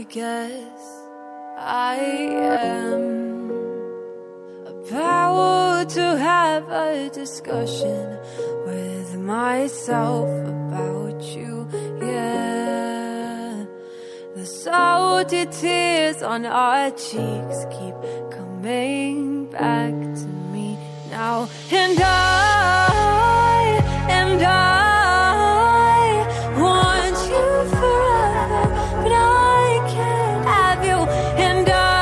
guess I am about to have a discussion with myself about you, yeah. The salty tears on our cheeks keep coming back to me now. And I want you forever, but I can't have you. And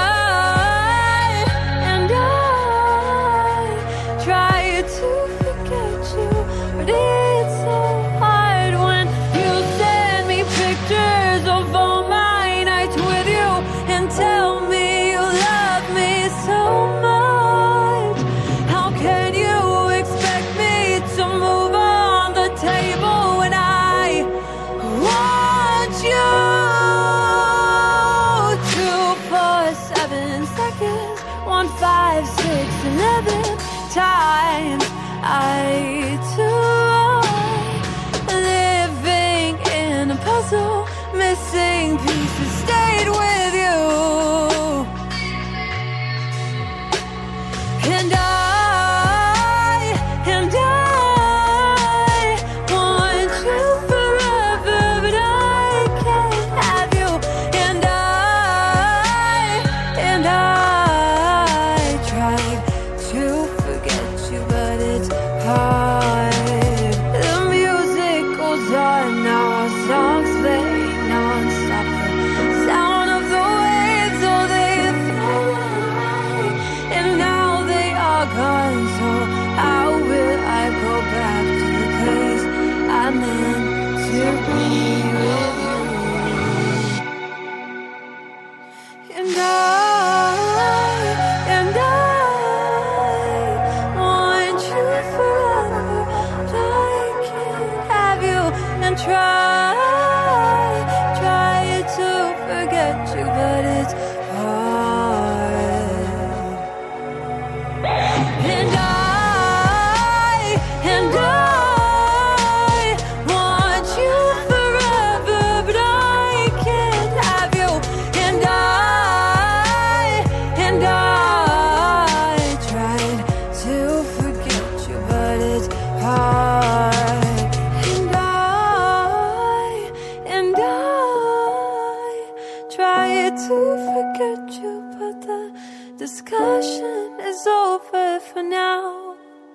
I try to forget you, but it's so hard when you send me pictures of all my nights with you and tell me you love me so much. How can you expect me to move on the table when I want you? 2, 4, 7 seconds, 1, 5, 6, 11 times I too living in a puzzle, missing pieces stayed with you. And I want you forever, but I can't have you. And I tried to forget you, but it's hard. The music goes on now, our songs play non-stop. The sound of the waves, oh, they fly away, and now they are gone. So how will I go back to the place I meant to be?